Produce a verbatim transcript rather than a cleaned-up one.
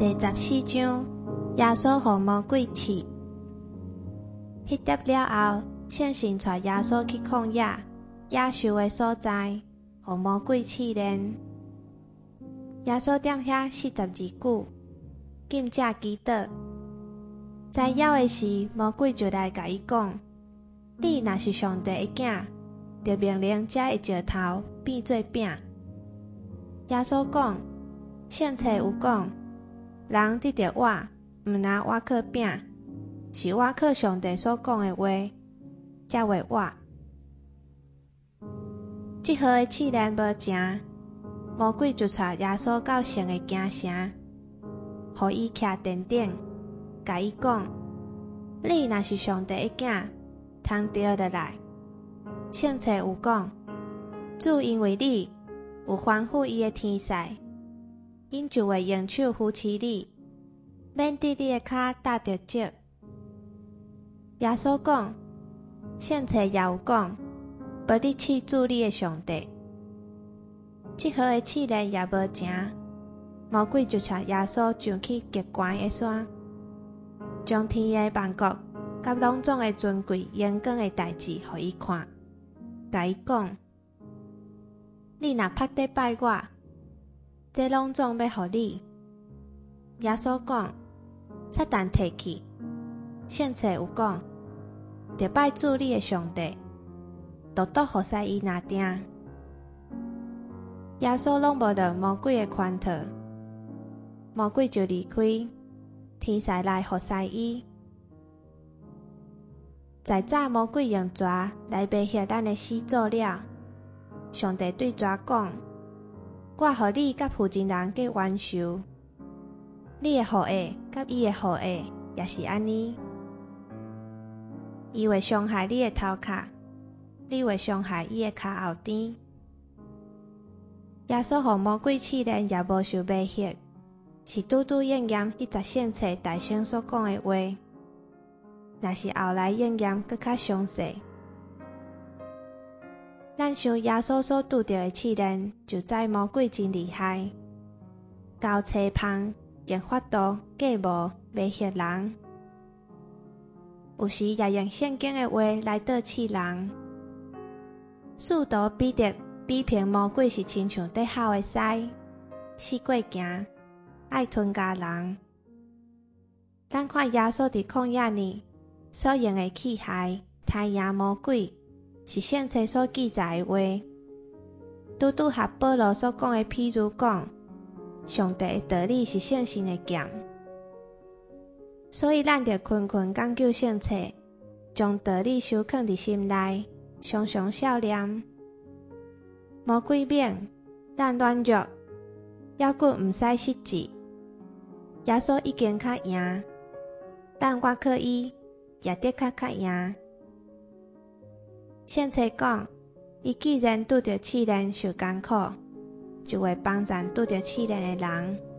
第十四章，耶稣互魔鬼试。迄牒了后，圣神带耶稣去旷野野兽的所在，互魔鬼试炼。耶稣踮遐四十二久，禁食祈祷。在枵的时，魔鬼就来甲伊讲：“你若是上帝的囝，就命令这个石头变做饼。”耶稣讲：“圣册有讲，人得着我，毋拿我靠饼，是我靠上帝所讲的话，才会活。”即号的试炼无成，魔鬼就带耶稣到圣的京城，互伊徛殿顶，甲伊讲：“你若是上帝的囝，通掉落来。圣册有讲，主因为你有吩咐伊的天使，因就会用手扶持你，免伫你的脚踏着石。”耶稣讲：“圣册也有讲，无你试主你的上帝。”即号的试炼也无成，魔鬼就带耶稣上去极悬的山，将天的万国甲拢总的尊贵荣光的代志互伊看，甲伊讲：“你若拍底拜我，这拢总要互你。”耶稣讲：“撒旦摕去，圣册有讲，着拜主你的上帝，独独互使伊拿定。”耶稣拢无落魔鬼的圈套，魔鬼就离开，天使来服侍伊。在早魔鬼用蛇来威胁咱的始祖了，上帝对蛇讲：“我互你甲附近人结冤仇，你的后裔甲伊的后裔也是安尼。伊会伤害你的头壳，你会伤害伊的骹后甜。”耶稣互魔鬼试炼也无受威胁，是拄拄应验迄十圣册大圣所讲的话，若是后来应验搁较详细。咱想耶稣所拄着的试炼，就知魔鬼真厉害，交车芳用法度假冒威胁人，有时也用圣经的话来倒试人。使徒彼得批评魔鬼是亲像在吼的狮，四过行，爱吞咬人。咱看耶稣伫旷野里所用的器械，杀赢魔鬼，是圣册所记载的话，拄拄合保罗所讲的譬如讲，上帝的道理是圣神的剑。所以咱着困困讲究圣册，将道理收藏伫心内，常常孝念。魔鬼免咱软弱，抑骨毋使失志。耶稣已经较赢，但我靠伊也的确较赢。圣册讲，伊既然拄着试炼受艰苦，就会帮助拄着试炼的人。